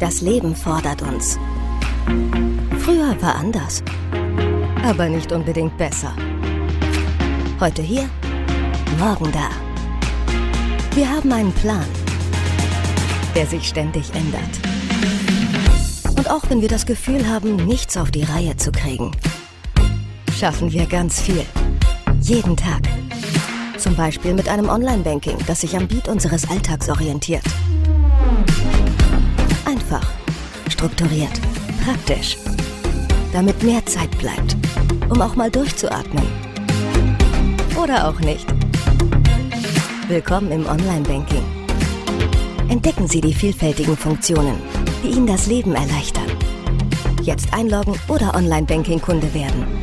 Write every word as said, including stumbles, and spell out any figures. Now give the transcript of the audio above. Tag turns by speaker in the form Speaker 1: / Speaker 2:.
Speaker 1: Das Leben fordert uns. Früher war anders, aber nicht unbedingt besser. Heute hier, morgen da. Wir haben einen Plan, der sich ständig ändert. Und auch wenn wir das Gefühl haben, nichts auf die Reihe zu kriegen, schaffen wir ganz viel. Jeden Tag. Zum Beispiel mit einem Online-Banking, das sich am Beat unseres Alltags orientiert. Einfach, strukturiert, praktisch. Damit mehr Zeit bleibt, um auch mal durchzuatmen. Oder auch nicht. Willkommen im Online-Banking. Entdecken Sie die vielfältigen Funktionen, die Ihnen das Leben erleichtern. Jetzt einloggen oder Online-Banking-Kunde werden.